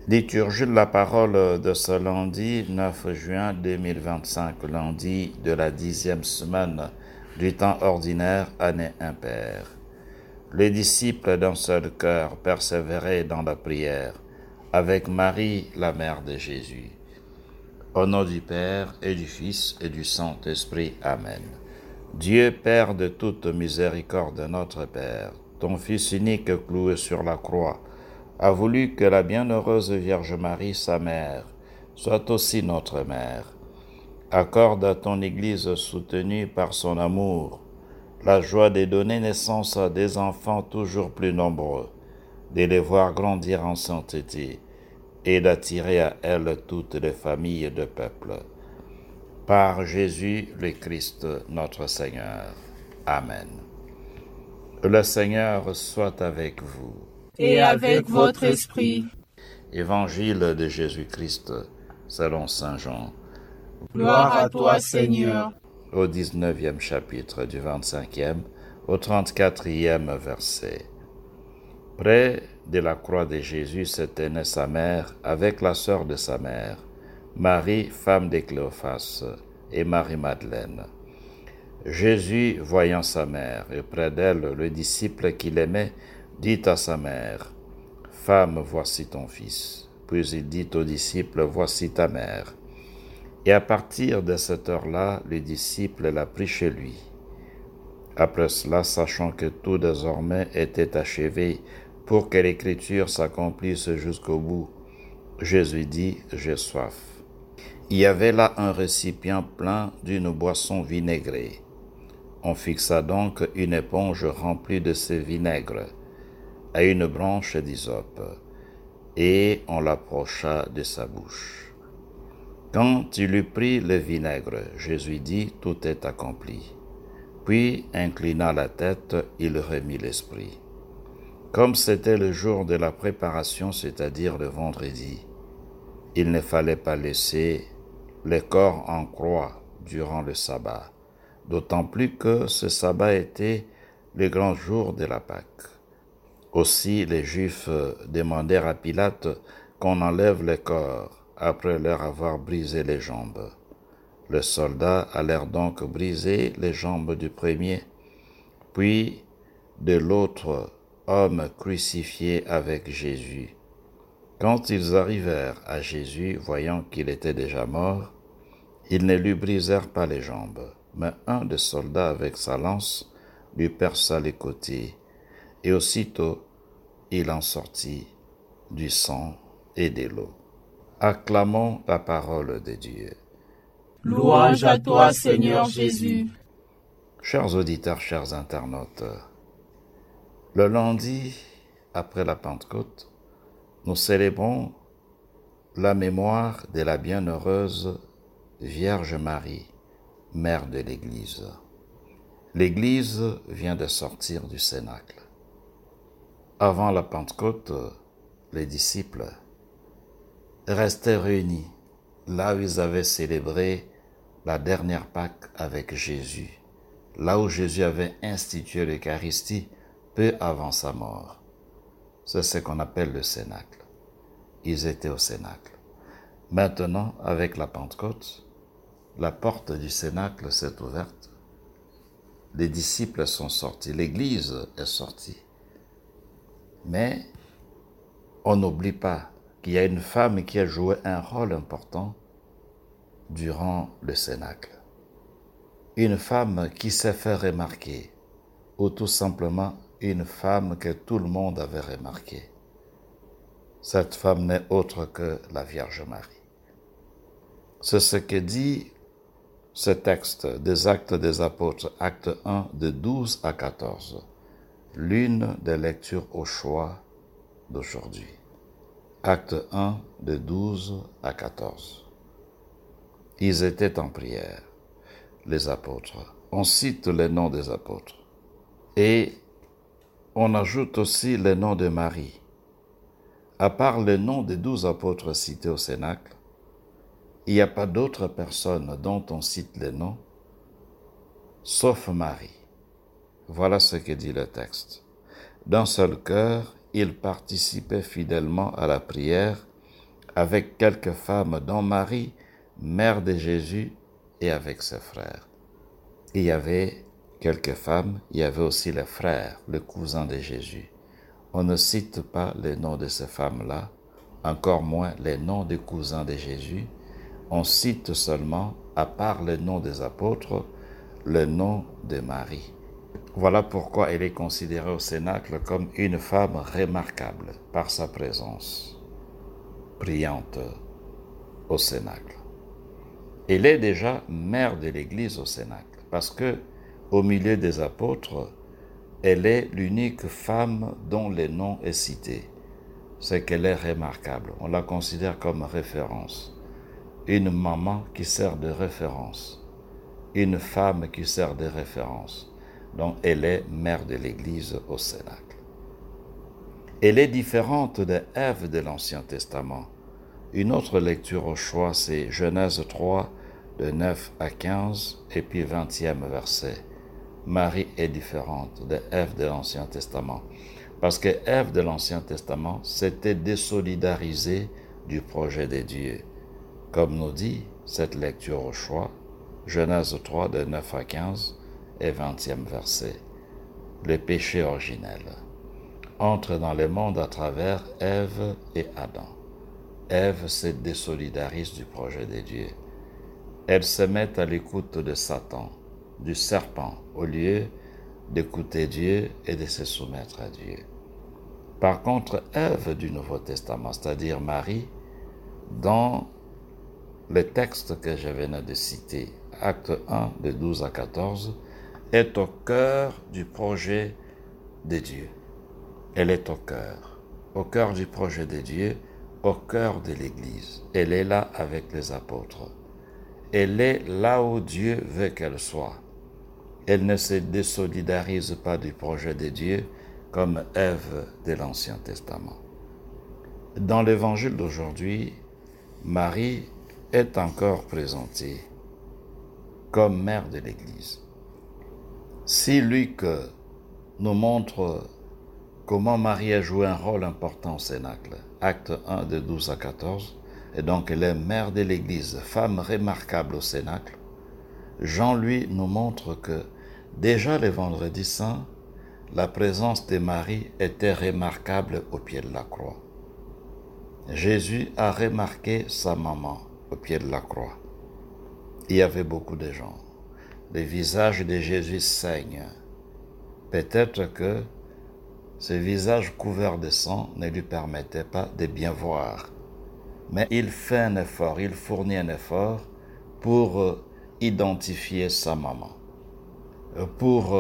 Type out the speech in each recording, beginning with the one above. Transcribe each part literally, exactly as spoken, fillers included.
Liturgie de la parole de ce lundi neuf juin deux mille vingt-cinq, lundi de la dixième semaine du temps ordinaire, année impaire. Les disciples d'un seul cœur persévéraient dans la prière, avec Marie, la mère de Jésus. Au nom du Père et du Fils et du Saint-Esprit. Amen. Dieu, Père de toute miséricorde, notre Père, ton Fils unique cloué sur la croix, a voulu que la bienheureuse Vierge Marie, sa mère, soit aussi notre mère. Accorde à ton Église soutenue par son amour la joie de donner naissance à des enfants toujours plus nombreux, de les voir grandir en sainteté et d'attirer à elle toutes les familles de peuples. Par Jésus le Christ, notre Seigneur. Amen. Le Seigneur soit avec vous. Et avec votre esprit. Évangile de Jésus-Christ, selon saint Jean. Gloire à toi, Seigneur. Au dix-neuvième chapitre, du vingt-cinquième au trente-quatrième verset. Près de la croix de Jésus se tenait sa mère avec la sœur de sa mère, Marie, femme de Cléophas, et Marie-Madeleine. Jésus, voyant sa mère, et près d'elle le disciple qu'il aimait, dit à sa mère, « Femme, voici ton fils. » Puis il dit au disciple, « Voici ta mère. » Et à partir de cette heure-là, le disciple l'a pris chez lui. Après cela, sachant que tout désormais était achevé pour que l'écriture s'accomplisse jusqu'au bout, Jésus dit, « J'ai soif. » Il y avait là un récipient plein d'une boisson vinaigrée. On fixa donc une éponge remplie de ce vinaigre à une branche d'hysope, et on l'approcha de sa bouche. Quand il eut pris le vinaigre, Jésus dit, « Tout est accompli. » Puis, inclinant la tête, il remit l'esprit. Comme c'était le jour de la préparation, c'est-à-dire le vendredi, il ne fallait pas laisser les corps en croix durant le sabbat, d'autant plus que ce sabbat était le grand jour de la Pâque. Aussi, les Juifs demandèrent à Pilate qu'on enlève les corps après leur avoir brisé les jambes. Les soldats allèrent donc briser les jambes du premier, puis de l'autre homme crucifié avec Jésus. Quand ils arrivèrent à Jésus, voyant qu'il était déjà mort, ils ne lui brisèrent pas les jambes, mais un des soldats avec sa lance lui perça les côtés, et aussitôt il en sortit du sang et de l'eau. Acclamons la parole de Dieu. Louange à toi, Seigneur Jésus. Chers auditeurs, chers internautes, le lundi après la Pentecôte, nous célébrons la mémoire de la bienheureuse Vierge Marie, mère de l'Église. L'Église vient de sortir du Cénacle. Avant la Pentecôte, les disciples restaient réunis là où ils avaient célébré la dernière Pâque avec Jésus, là où Jésus avait institué l'Eucharistie peu avant sa mort. C'est ce qu'on appelle le Cénacle. Ils étaient au Cénacle. Maintenant, avec la Pentecôte, la porte du Cénacle s'est ouverte. Les disciples sont sortis, l'Église est sortie. Mais on n'oublie pas qu'il y a une femme qui a joué un rôle important durant le Cénacle. Une femme qui s'est fait remarquer, ou tout simplement une femme que tout le monde avait remarquée. Cette femme n'est autre que la Vierge Marie. C'est ce que dit ce texte des Actes des Apôtres, acte un, de douze à quatorze, l'une des lectures au choix d'aujourd'hui. Acte un, de douze à quatorze. Ils étaient en prière, les apôtres. On cite les noms des apôtres. Et on ajoute aussi les noms de Marie. À part les noms des douze apôtres cités au Cénacle, il n'y a pas d'autres personnes dont on cite les noms, sauf Marie. Voilà ce que dit le texte. D'un seul cœur, ils participaient fidèlement à la prière avec quelques femmes, dont Marie, mère de Jésus, et avec ses frères. Il y avait quelques femmes, il y avait aussi les frères, les cousins de Jésus. On ne cite pas les noms de ces femmes-là, encore moins les noms des cousins de Jésus. On cite seulement, à part les noms des apôtres, le nom de Marie. Voilà pourquoi elle est considérée au Cénacle comme une femme remarquable par sa présence brillante au Cénacle. Elle est déjà mère de l'Église au Cénacle, parce que, au milieu des apôtres, elle est l'unique femme dont le nom est cité. C'est qu'elle est remarquable. On la considère comme référence. Une maman qui sert de référence. Une femme qui sert de référence. Donc, elle est mère de l'Église au Cénacle. Elle est différente de Ève de l'Ancien Testament. Une autre lecture au choix, c'est Genèse trois, de neuf à quinze, et puis vingtième verset. Marie est différente de Ève de l'Ancien Testament. Parce que Ève de l'Ancien Testament s'était désolidarisée du projet de Dieu. Comme nous dit cette lecture au choix, Genèse trois, de neuf à quinze, et vingtième verset. Le péché originel entre dans le monde à travers Ève et Adam. Ève se désolidarise du projet de Dieu. Elle se met à l'écoute de Satan, du serpent, au lieu d'écouter Dieu et de se soumettre à Dieu. Par contre, Ève du Nouveau Testament, c'est-à-dire Marie, dans le texte que je venais de citer, acte un, de douze à quatorze, est au cœur du projet de Dieu. Elle est au cœur, au cœur du projet de Dieu, au cœur de l'Église. Elle est là avec les apôtres. Elle est là où Dieu veut qu'elle soit. Elle ne se désolidarise pas du projet de Dieu comme Ève de l'Ancien Testament. Dans l'Évangile d'aujourd'hui, Marie est encore présentée comme mère de l'Église. Si Luc nous montre comment Marie a joué un rôle important au Cénacle, acte un de douze à quatorze, et donc elle est mère de l'Église, femme remarquable au Cénacle, Jean, lui, nous montre que déjà le vendredi saint, la présence de Marie était remarquable au pied de la croix. Jésus a remarqué sa maman au pied de la croix. Il y avait beaucoup de gens. Le visage de Jésus saigne. Peut-être que ce visage couvert de sang ne lui permettait pas de bien voir. Mais il fait un effort, il fournit un effort pour identifier sa maman, pour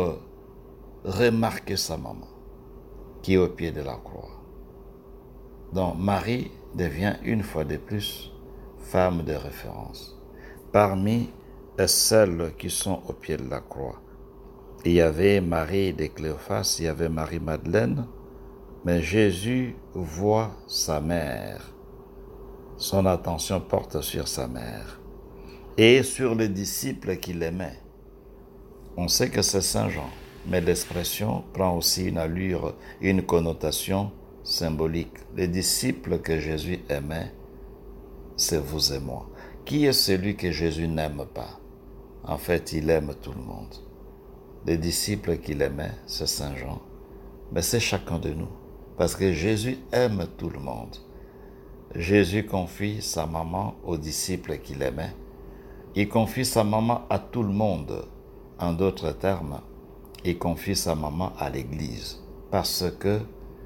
remarquer sa maman qui est au pied de la croix. Donc Marie devient une fois de plus femme de référence. Parmi celles qui sont au pied de la croix, il y avait Marie de Cléophas, il y avait Marie-Madeleine, mais Jésus voit sa mère. Son attention porte sur sa mère et sur les disciples qu'il aimait. On sait que c'est Saint Jean, mais l'expression prend aussi une allure, une connotation symbolique. Les disciples que Jésus aimait, c'est vous et moi. Qui est celui que Jésus n'aime pas? En fait, il aime tout le monde. Les disciples qu'il aimait, c'est Saint Jean, mais c'est chacun de nous, parce que Jésus aime tout le monde. Jésus confie sa maman aux disciples qu'il aimait. Il confie sa maman à tout le monde. En d'autres termes, il confie sa maman à l'Église, parce que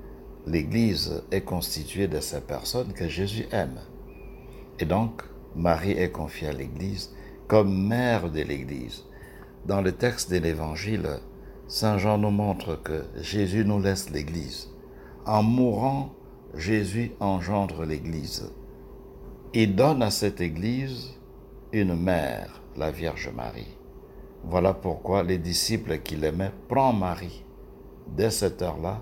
l'Église est constituée de ces personnes que Jésus aime. Et donc, Marie est confiée à l'Église comme mère de l'Église. Dans le texte de l'Évangile, Saint Jean nous montre que Jésus nous laisse l'Église. En mourant, Jésus engendre l'Église. Il donne à cette Église une mère, la Vierge Marie. Voilà pourquoi les disciples qu'il aimait prennent Marie. Dès cette heure-là,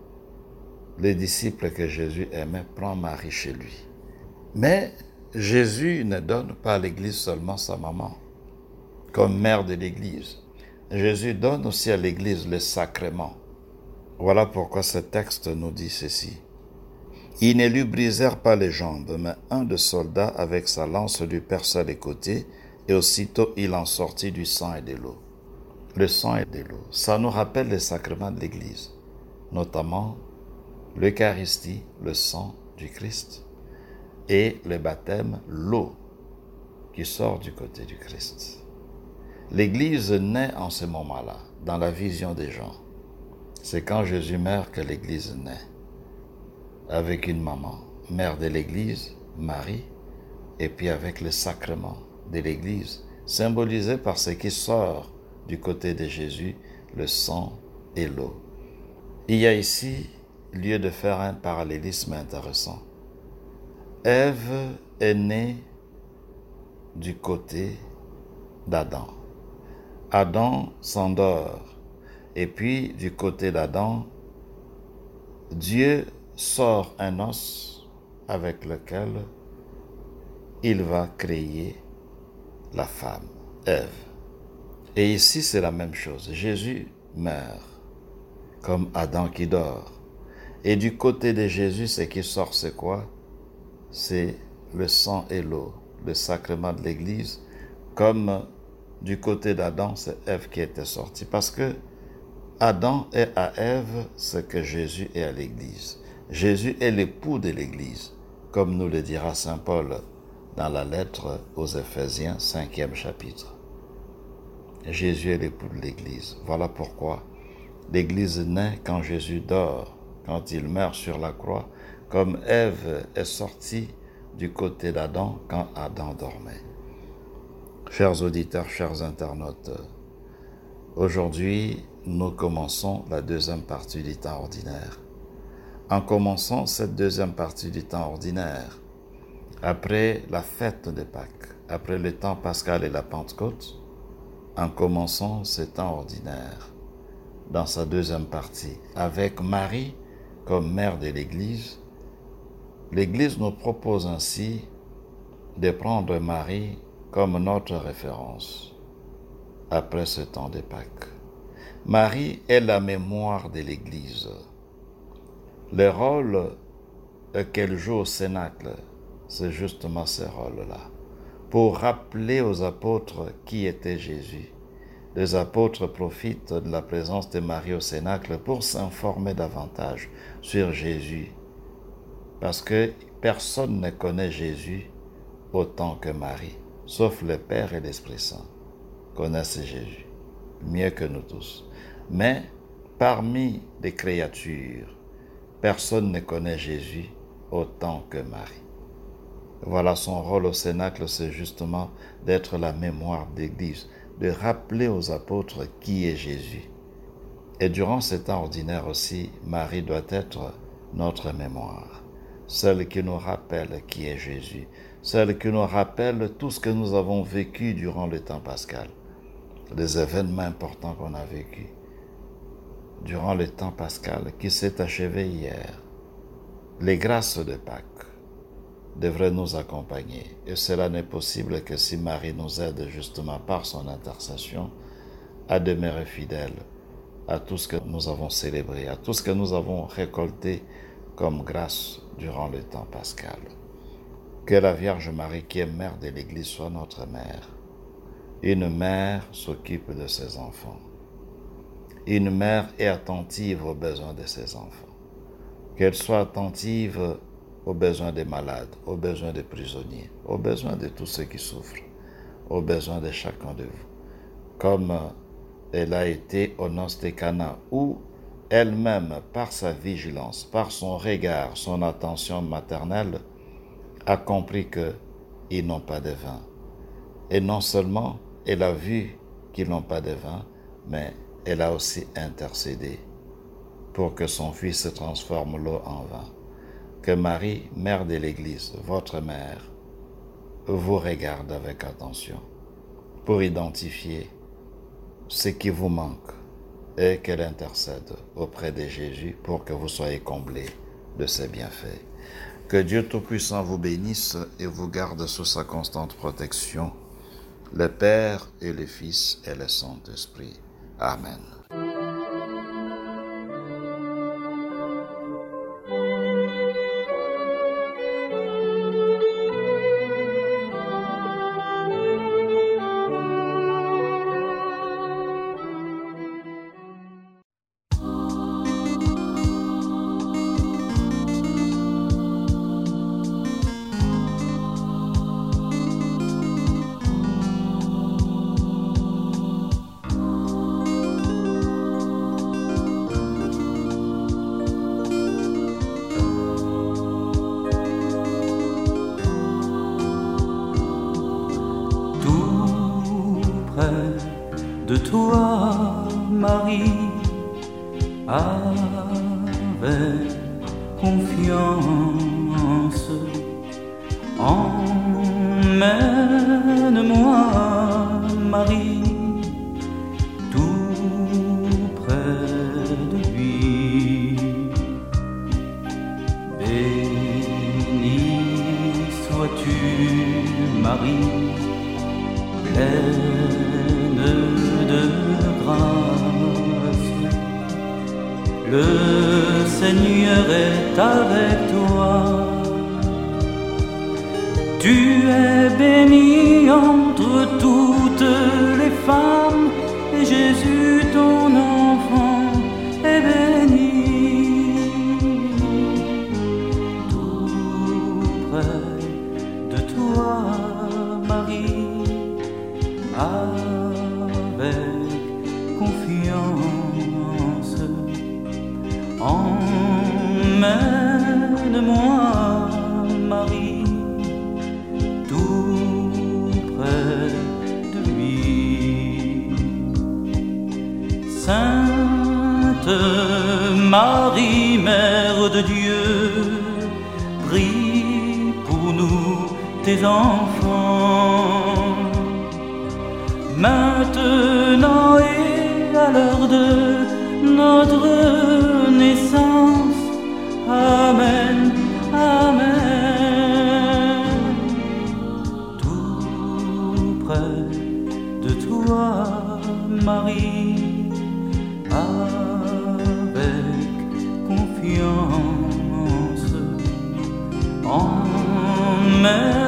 les disciples que Jésus aimait prennent Marie chez lui. Mais Jésus ne donne pas à l'Église seulement sa maman, comme mère de l'Église. Jésus donne aussi à l'Église les sacrements. Voilà pourquoi ce texte nous dit ceci. Ils ne lui brisèrent pas les jambes, mais un des soldats avec sa lance lui perça les côtés, et aussitôt il en sortit du sang et de l'eau. Le sang et de l'eau, ça nous rappelle les sacrements de l'Église, notamment l'Eucharistie, le sang du Christ, et le baptême, l'eau qui sort du côté du Christ. L'Église naît en ce moment-là, dans la vision des gens. C'est quand Jésus meurt que l'Église naît, avec une maman, mère de l'Église, Marie, et puis avec le sacrement de l'Église, symbolisé par ce qui sort du côté de Jésus, le sang et l'eau. Il y a ici lieu de faire un parallélisme intéressant. Ève est née du côté d'Adam. Adam s'endort, et puis du côté d'Adam, Dieu sort un os avec lequel il va créer la femme, Ève. Et ici, c'est la même chose. Jésus meurt, comme Adam qui dort. Et du côté de Jésus, ce qui sort, c'est quoi? C'est le sang et l'eau, le sacrement de l'Église, comme du côté d'Adam, c'est Ève qui était sortie. Parce que Adam est à Ève ce que Jésus est à l'Église. Jésus est l'époux de l'Église, comme nous le dira saint Paul dans la lettre aux Éphésiens, cinquième chapitre. Jésus est l'époux de l'Église. Voilà pourquoi l'Église naît quand Jésus dort, quand il meurt sur la croix, comme Ève est sortie du côté d'Adam quand Adam dormait. Chers auditeurs, chers internautes, aujourd'hui, nous commençons la deuxième partie du temps ordinaire. En commençant cette deuxième partie du temps ordinaire, après la fête de Pâques, après le temps pascal et la Pentecôte, en commençant ce temps ordinaire, dans sa deuxième partie, avec Marie comme mère de l'Église, l'Église nous propose ainsi de prendre Marie comme notre référence après ce temps de Pâques. Marie est la mémoire de l'Église. Le rôle qu'elle joue au Cénacle, c'est justement ce rôle-là, pour rappeler aux apôtres qui était Jésus. Les apôtres profitent de la présence de Marie au Cénacle pour s'informer davantage sur Jésus, parce que personne ne connaît Jésus autant que Marie, sauf le Père et l'Esprit Saint connaissent Jésus, mieux que nous tous. Mais parmi les créatures, personne ne connaît Jésus autant que Marie. Voilà, son rôle au Cénacle, c'est justement d'être la mémoire d'Église, de rappeler aux apôtres qui est Jésus. Et durant ce temps ordinaire aussi, Marie doit être notre mémoire, celle qui nous rappelle qui est Jésus, celle qui nous rappelle tout ce que nous avons vécu durant le temps pascal, les événements importants qu'on a vécus durant le temps pascal qui s'est achevé hier. Les grâces de Pâques devraient nous accompagner, et cela n'est possible que si Marie nous aide justement par son intercession à demeurer fidèles à tout ce que nous avons célébré, à tout ce que nous avons récolté comme grâce durant le temps pascal. Que la Vierge Marie, qui est mère de l'Église, soit notre mère. Une mère s'occupe de ses enfants. Une mère est attentive aux besoins de ses enfants. Qu'elle soit attentive aux besoins des malades, aux besoins des prisonniers, aux besoins de tous ceux qui souffrent, aux besoins de chacun de vous. Comme elle a été aux noces de Cana, où elle-même, par sa vigilance, par son regard, son attention maternelle, a compris qu'ils n'ont pas de vin. Et non seulement elle a vu qu'ils n'ont pas de vin, mais elle a aussi intercédé pour que son fils transforme l'eau en vin. Que Marie, mère de l'Église, votre mère, vous regarde avec attention pour identifier ce qui vous manque et qu'elle intercède auprès de Jésus pour que vous soyez comblés de ses bienfaits. Que Dieu Tout-Puissant vous bénisse et vous garde sous sa constante protection, le Père et le Fils et le Saint-Esprit. Amen. de toi, Marie, avec confiance. Emmène-moi, Marie, tout près de lui. Bénie sois-tu, Marie, pleine de grâce. Le Seigneur est avec toi. Tu es bénie entre toutes les femmes, et Jésus, ton enfant, est béni. Tout près de toi, Marie, avec confiance, emmène-moi, Marie, Sainte Marie, Mère de Dieu, prie pour nous, tes enfants, maintenant et à l'heure de notre naissance. Amen, Amen. Tout près de toi, Marie, avec confiance, emmène